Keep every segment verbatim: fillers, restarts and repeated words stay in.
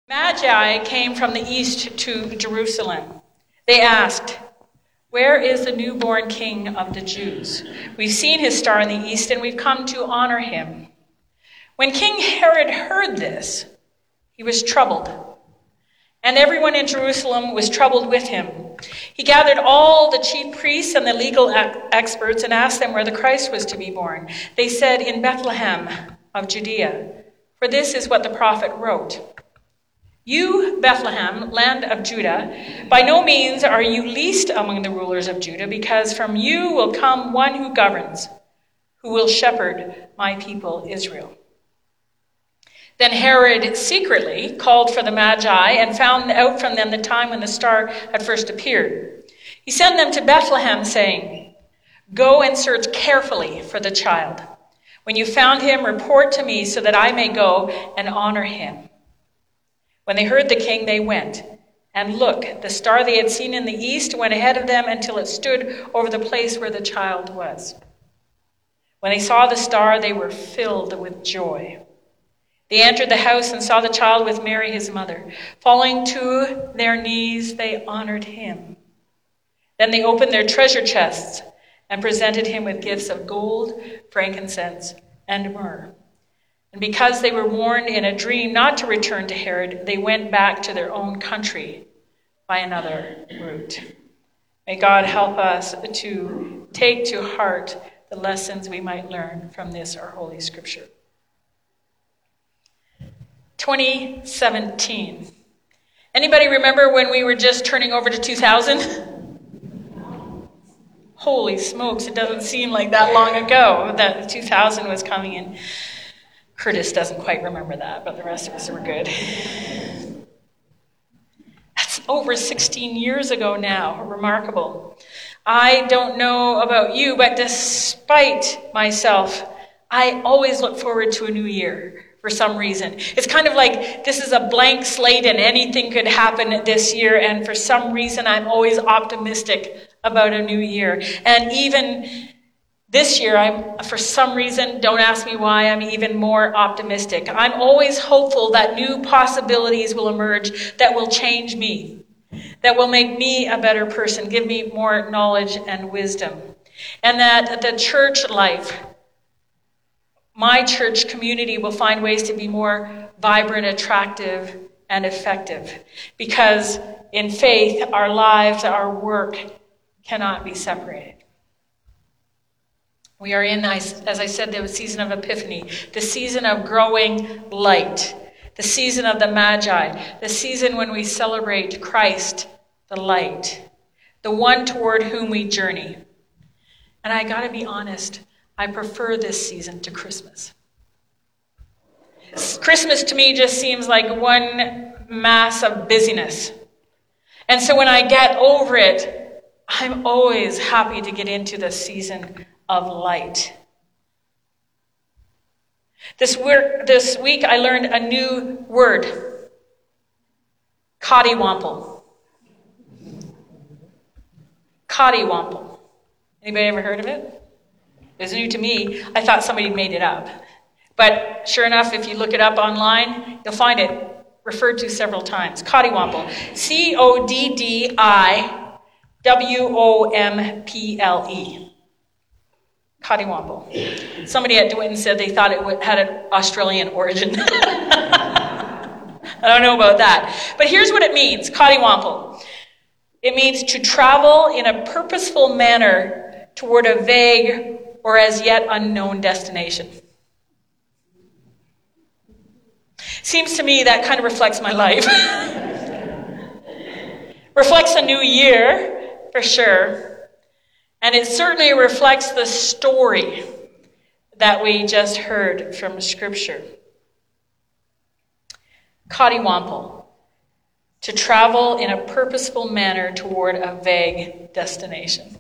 Magi came from the east to Jerusalem. They asked, "Where is the newborn King of the Jews? We've seen his star in the east, and we've come to honor him." When King Herod heard this, he was troubled, and everyone in Jerusalem was troubled with him. He gathered all the chief priests and the legal experts and asked them where the Christ was to be born. They said, "In Bethlehem of Judea, for this is what the prophet wrote. You, Bethlehem, land of Judah, by no means are you least among the rulers of Judah, because from you will come one who governs, who will shepherd my people Israel." Then Herod secretly called for the Magi and found out from them the time when the star had first appeared. He sent them to Bethlehem, saying, "Go and search carefully for the child. When you found him, report to me so that I may go and honor him." When they heard the king, they went. And look, the star they had seen in the east went ahead of them until it stood over the place where the child was. When they saw the star, they were filled with joy. They entered the house and saw the child with Mary, his mother. Falling to their knees, they honored him. Then they opened their treasure chests and presented him with gifts of gold, frankincense, and myrrh. And because they were warned in a dream not to return to Herod, they went back to their own country by another route. May God help us to take to heart the lessons we might learn from this, our Holy Scripture. twenty seventeen. Anybody remember when we were just turning over to two thousand? Holy smokes, it doesn't seem like that long ago that two thousand was coming in. Curtis doesn't quite remember that, but the rest of us were good. That's over sixteen years ago now. Remarkable. I don't know about you, but despite myself, I always look forward to a new year for some reason. It's kind of like this is a blank slate and anything could happen this year, and for some reason I'm always optimistic about a new year. And even this year, I'm, for some reason, don't ask me why, I'm even more optimistic. I'm always hopeful that new possibilities will emerge that will change me, that will make me a better person, give me more knowledge and wisdom. And that the church life, my church community, will find ways to be more vibrant, attractive, and effective. Because in faith, our lives, our work cannot be separated. We are in, as I said, the season of Epiphany, the season of growing light, the season of the Magi, the season when we celebrate Christ, the light, the one toward whom we journey. And I got to be honest, I prefer this season to Christmas. Christmas to me just seems like one mass of busyness. And so when I get over it, I'm always happy to get into the season of light. This, word, this week I learned a new word, cottywomple. Cottywomple. Anybody ever heard of it? It was new to me. I thought somebody made it up. But sure enough, if you look it up online, you'll find it referred to several times. Cottywomple. C O D D I W O M P L E. Cottywomple. Somebody at DeWitt said they thought it had an Australian origin. I don't know about that. But here's what it means, cottywomple. It means to travel in a purposeful manner toward a vague or as yet unknown destination. Seems to me that kind of reflects my life. Reflects a new year, for sure. And it certainly reflects the story that we just heard from Scripture. Cottywomple. To travel in a purposeful manner toward a vague destination.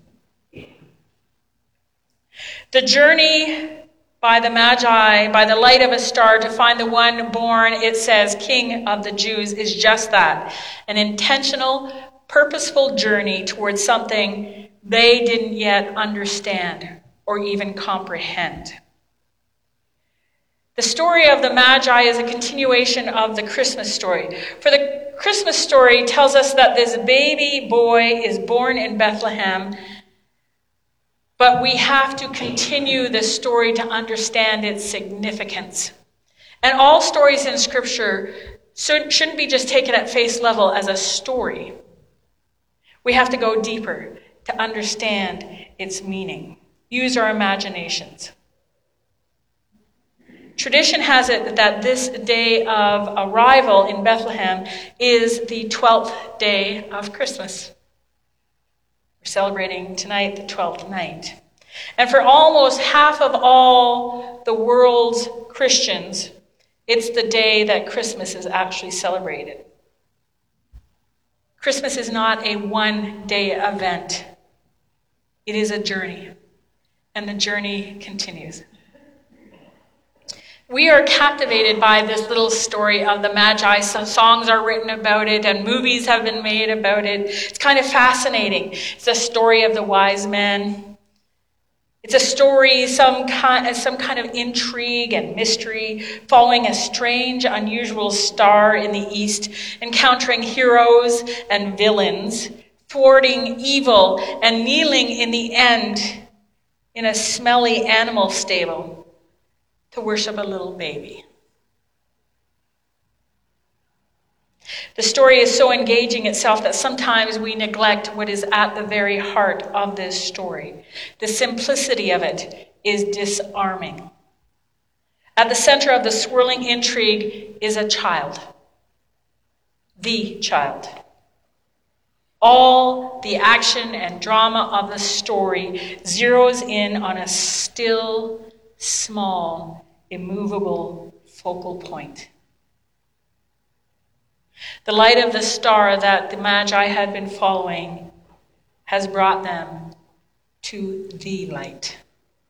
The journey by the Magi, by the light of a star to find the one born, it says, King of the Jews, is just that. An intentional, purposeful journey towards something they didn't yet understand or even comprehend. The story of the Magi is a continuation of the Christmas story. For the Christmas story tells us that this baby boy is born in Bethlehem, but we have to continue the story to understand its significance. And all stories in Scripture shouldn't be just taken at face level as a story. We have to go deeper to understand its meaning. Use our imaginations. Tradition has it that this day of arrival in Bethlehem is the twelfth day of Christmas. We're celebrating tonight the twelfth night. And for almost half of all the world's Christians, it's the day that Christmas is actually celebrated. Christmas is not a one-day event. It is a journey, and the journey continues. We are captivated by this little story of the Magi. Some songs are written about it, and movies have been made about it. It's kind of fascinating. It's a story of the wise men. It's a story, some kind, some kind of intrigue and mystery, following a strange, unusual star in the east, encountering heroes and villains, thwarting evil, and kneeling in the end in a smelly animal stable to worship a little baby. The story is so engaging itself that sometimes we neglect what is at the very heart of this story. The simplicity of it is disarming. At the center of the swirling intrigue is a child. The child. All the action and drama of the story zeroes in on a still, small, immovable focal point. The light of the star that the Magi had been following has brought them to the light.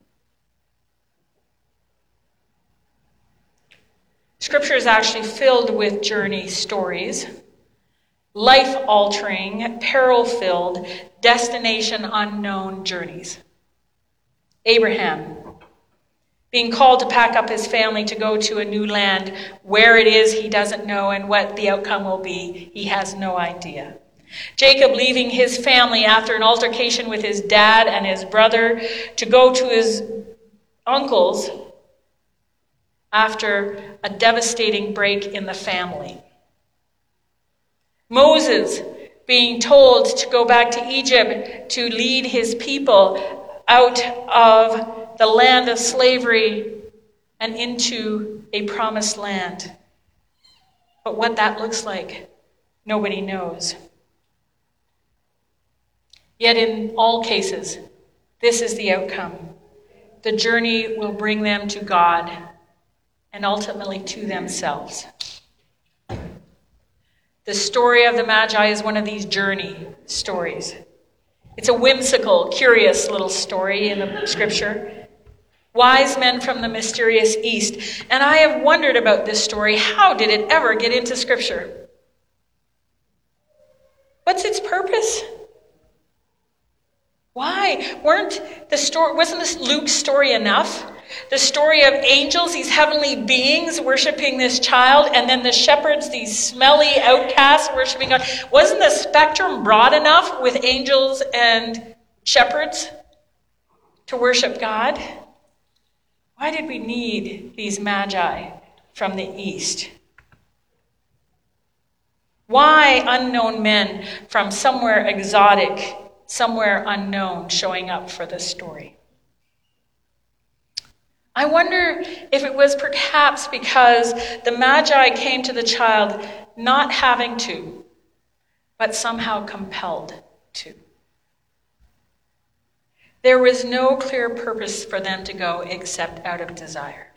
Scripture is actually filled with journey stories, life-altering, peril-filled, destination-unknown journeys. Abraham, being called to pack up his family to go to a new land. Where it is, he doesn't know, and what the outcome will be, he has no idea. Jacob leaving his family after an altercation with his dad and his brother to go to his uncle's after a devastating break in the family. Moses being told to go back to Egypt to lead his people out of the land of slavery and into a promised land. But what that looks like, nobody knows. Yet in all cases, this is the outcome. The journey will bring them to God and ultimately to themselves. The story of the Magi is one of these journey stories. It's a whimsical, curious little story in the Scripture. Wise men from the mysterious East. And I have wondered about this story. How did it ever get into Scripture? What's its purpose? Why? Weren't the story, wasn't this Luke's story enough? The story of angels, these heavenly beings worshiping this child, and then the shepherds, these smelly outcasts worshiping God. Wasn't the spectrum broad enough with angels and shepherds to worship God? Why did we need these Magi from the East? Why unknown men from somewhere exotic, somewhere unknown, showing up for this story? I wonder if it was perhaps because the Magi came to the child not having to, but somehow compelled to. There was no clear purpose for them to go except out of desire.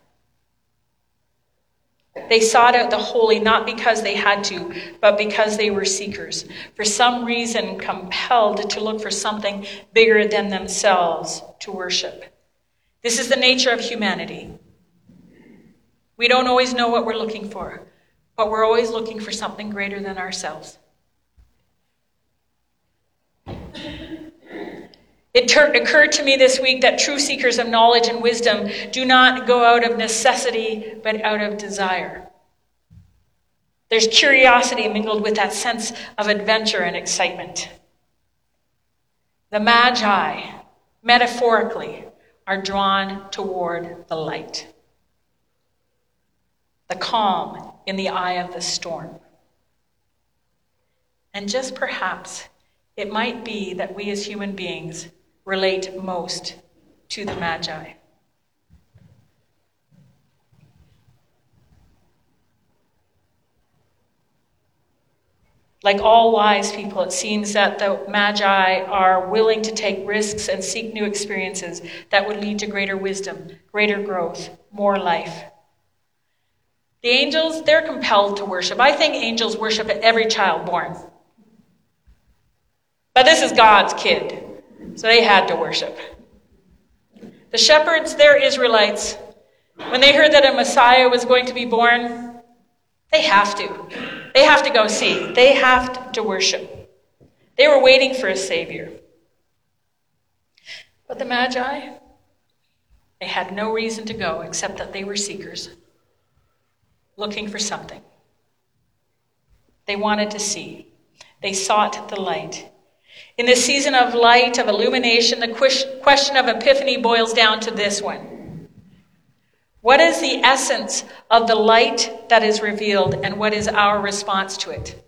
They sought out the holy not because they had to, but because they were seekers, for some reason compelled to look for something bigger than themselves to worship. This is the nature of humanity. We don't always know what we're looking for, but we're always looking for something greater than ourselves. It ter- occurred to me this week that true seekers of knowledge and wisdom do not go out of necessity, but out of desire. There's curiosity mingled with that sense of adventure and excitement. The Magi, metaphorically, are drawn toward the light, the calm in the eye of the storm. And just perhaps, it might be that we as human beings relate most to the Magi. Like all wise people, it seems that the Magi are willing to take risks and seek new experiences that would lead to greater wisdom, greater growth, more life. The angels, they're compelled to worship. I think angels worship every child born. But this is God's kid, so they had to worship. The shepherds, they're Israelites. When they heard that a Messiah was going to be born, they have to. They have to go see. They have to worship. They were waiting for a Savior. But the Magi, they had no reason to go except that they were seekers, looking for something. They wanted to see. They sought the light. In this season of light, of illumination, the question of Epiphany boils down to this one. What is the essence of the light that is revealed, and what is our response to it?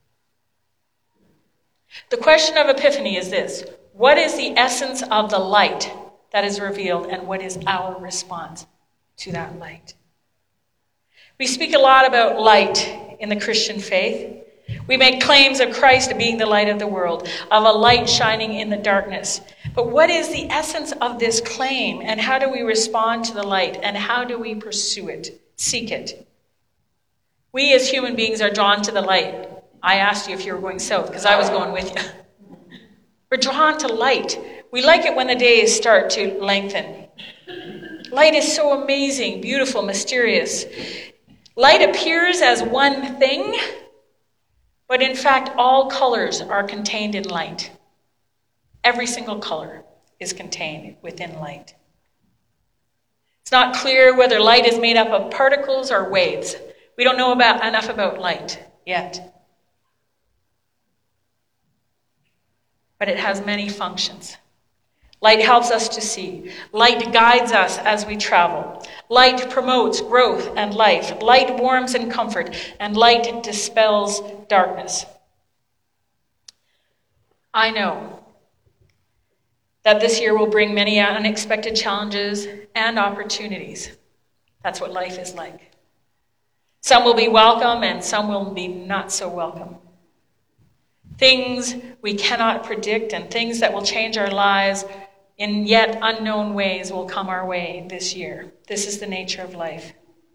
The question of Epiphany is this. What is the essence of the light that is revealed, and what is our response to that light? We speak a lot about light in the Christian faith. We make claims of Christ being the light of the world, of a light shining in the darkness. But what is the essence of this claim, and how do we respond to the light, and how do we pursue it, seek it? We as human beings are drawn to the light. I asked you if you were going south, because I was going with you. We're drawn to light. We like it when the days start to lengthen. Light is so amazing, beautiful, mysterious. Light appears as one thing, but in fact, all colors are contained in light. Every single color is contained within light. It's not clear whether light is made up of particles or waves. We don't know about enough about light yet. But it has many functions. Light helps us to see. Light guides us as we travel. Light promotes growth and life. Light warms and comfort, and light dispels darkness. I know that this year will bring many unexpected challenges and opportunities. That's what life is like. Some will be welcome, and some will be not so welcome. Things we cannot predict and things that will change our lives in yet unknown ways will come our way this year. This is the nature of life.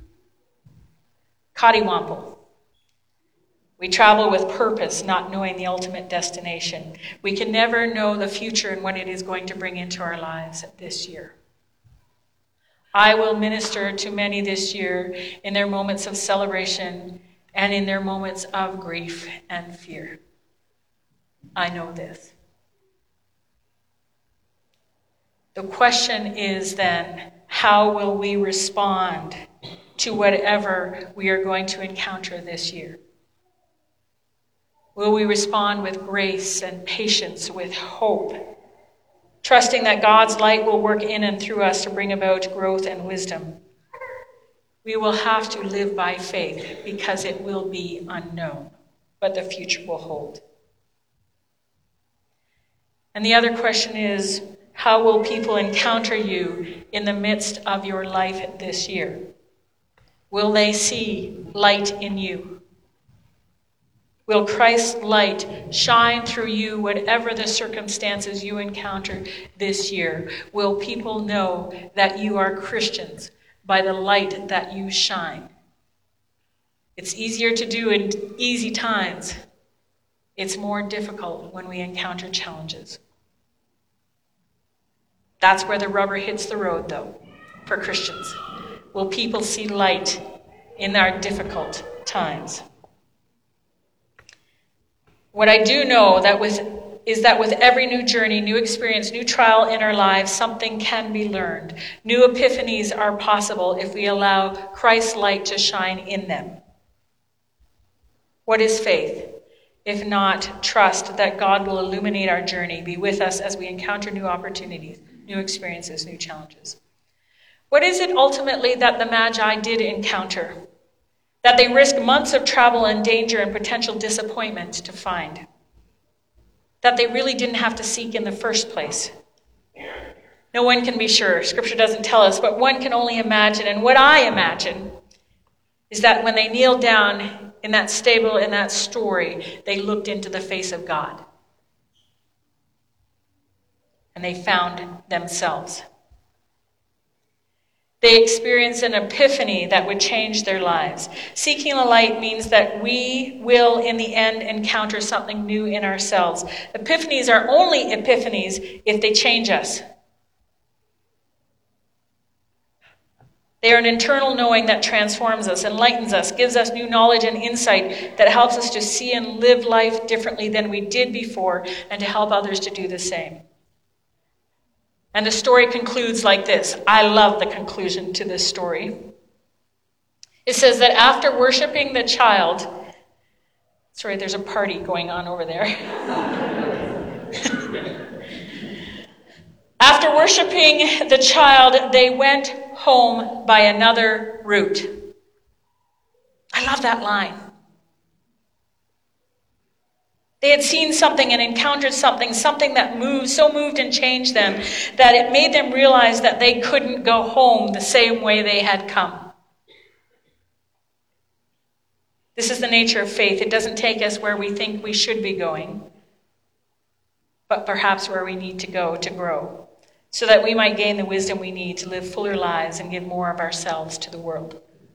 Kadiwampo. We travel with purpose, not knowing the ultimate destination. We can never know the future and what it is going to bring into our lives this year. I will minister to many this year in their moments of celebration and in their moments of grief and fear. I know this. The question is then, how will we respond to whatever we are going to encounter this year? Will we respond with grace and patience, with hope, trusting that God's light will work in and through us to bring about growth and wisdom? We will have to live by faith because it will be unknown, but the future will hold. And the other question is, how will people encounter you in the midst of your life this year? Will they see light in you? Will Christ's light shine through you, whatever the circumstances you encounter this year? Will people know that you are Christians by the light that you shine? It's easier to do in easy times. It's more difficult when we encounter challenges. That's where the rubber hits the road, though, for Christians. Will people see light in our difficult times? What I do know that with is that with every new journey, new experience, new trial in our lives, something can be learned. New epiphanies are possible if we allow Christ's light to shine in them. What is faith? If not trust that God will illuminate our journey, be with us as we encounter new opportunities, new experiences, new challenges. What is it ultimately that the Magi did encounter, that they risked months of travel and danger and potential disappointment to find, that they really didn't have to seek in the first place? No one can be sure. Scripture doesn't tell us, but one can only imagine. And what I imagine is that when they kneeled down in that stable, in that story, they looked into the face of God. And they found themselves. They experienced an epiphany that would change their lives. Seeking the light means that we will, in the end, encounter something new in ourselves. Epiphanies are only epiphanies if they change us. They are an internal knowing that transforms us, enlightens us, gives us new knowledge and insight that helps us to see and live life differently than we did before, and to help others to do the same. And the story concludes like this. I love the conclusion to this story. It says that after worshiping the child, sorry, there's a party going on over there. After worshiping the child, they went home by another route. I love that line. They had seen something and encountered something, something that moved, so moved and changed them, that it made them realize that they couldn't go home the same way they had come. This is the nature of faith. It doesn't take us where we think we should be going, but perhaps where we need to go to grow, so that we might gain the wisdom we need to live fuller lives and give more of ourselves to the world.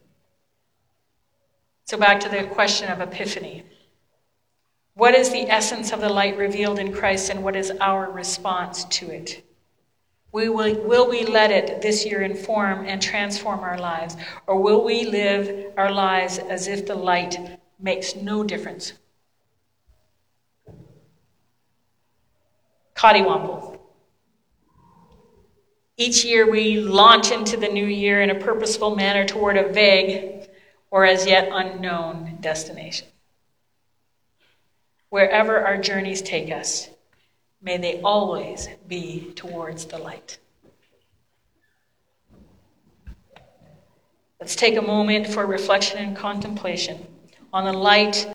So back to the question of epiphany. What is the essence of the light revealed in Christ, and what is our response to it? We will, will we let it this year inform and transform our lives, or will we live our lives as if the light makes no difference? Cottywomple. Each year we launch into the new year in a purposeful manner toward a vague or as yet unknown destination. Wherever our journeys take us, may they always be towards the light. Let's take a moment for reflection and contemplation on the light